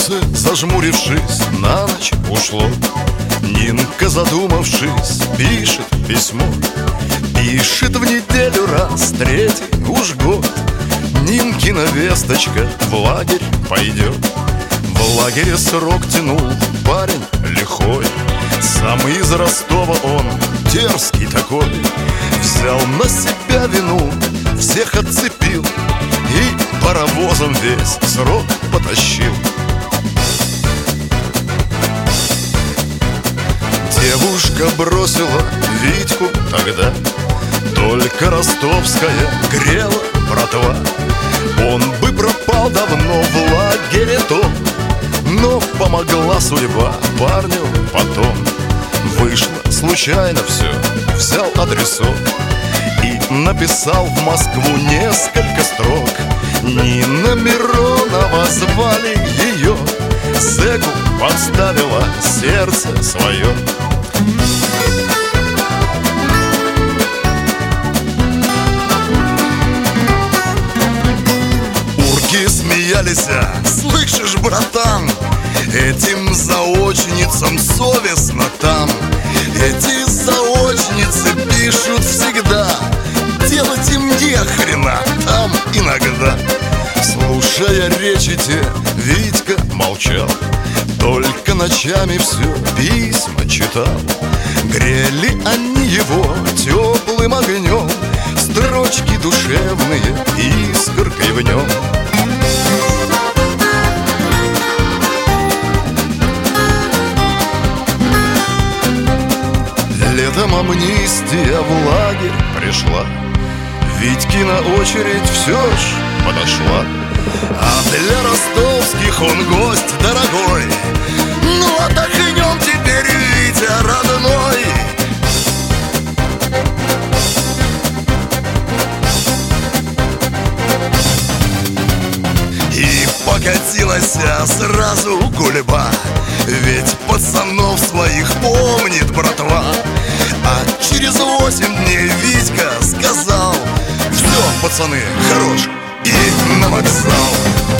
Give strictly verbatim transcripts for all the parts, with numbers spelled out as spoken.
Солнце, зажмурившись, на ночь ушло. Нинка, задумавшись, пишет письмо. Пишет в неделю раз, третий уж год. Нинкина весточка в лагерь пойдет. В лагере срок тянул парень лихой. Сам из Ростова он, дерзкий такой. Взял на себя вину, всех отцепил и паровозом весь срок потащил. Девушка бросила Витьку тогда, только ростовская грела братва. Он бы пропал давно в лагере том, но помогла судьба парню потом. Вышло случайно все, взял адресок и написал в Москву несколько строк. Нина Миронова звали ее, зэку подставила сердце свое. Урки смеялись: слышишь, братан, этим заочницам совестно там. Эти заочницы пишут всегда, делать им не хрена там иногда. Слушая речи те, Витька молчал, только ночами все письма читал. Грели они его теплым огнем, строчки душевные искоркой в нем. Летом амнистия в лагерь пришла, Витькина очередь все ж подошла. А для ростовских он гость дорогой. Ну отдохнем теперь, Витя, родной. И покатилась сразу гульба, ведь пацанов своих помнит братва. А через восемь дней Витька сказал: все, пацаны, хорош, и на вокзал.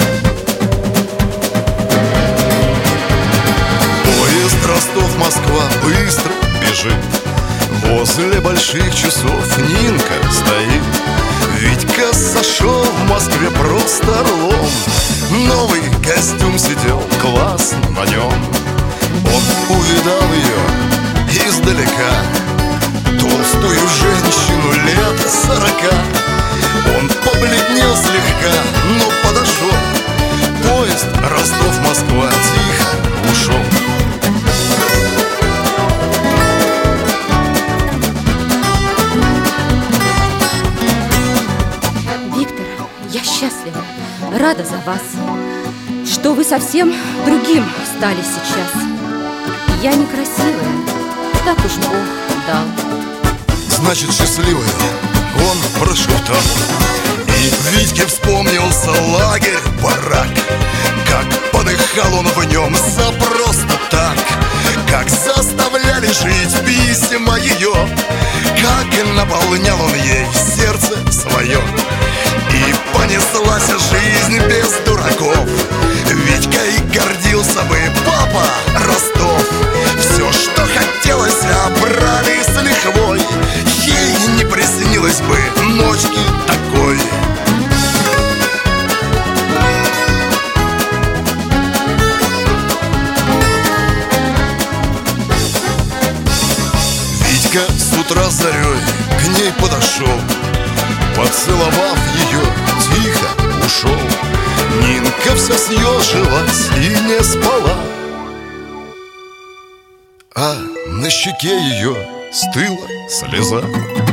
Поезд Ростов-Москва быстро бежит. Возле больших часов Нинка стоит. Витька сошел в Москве просто орлом. Новый костюм сидел классно на нем. Он увидал ее издалека, толстую женщину лет сорока. Он побледнел слегка, но подошел. Поезд Ростов-Москва тихо ушел. Виктор, я счастлива, рада за вас, что вы совсем другим стали сейчас. Я некрасивая, так уж Бог дал. Значит, счастливая, он прошептал. И Витьке вспомнился лагерь, барак. Как подыхал он в нем за просто так. Как заставляли жить письма ее. Как и наполнял он ей сердце свое. И понеслась жизнь без дураков. Витька и гордился бы папа Ростов. Все, что хотелось, брали с лихвой. Ей не приснилось бы ночки такой. Витька с утра зарей к ней подошел. Поцеловав ее, тихо ушел. Нинка вся съежилась и не спала, а на щеке ее стыла слеза.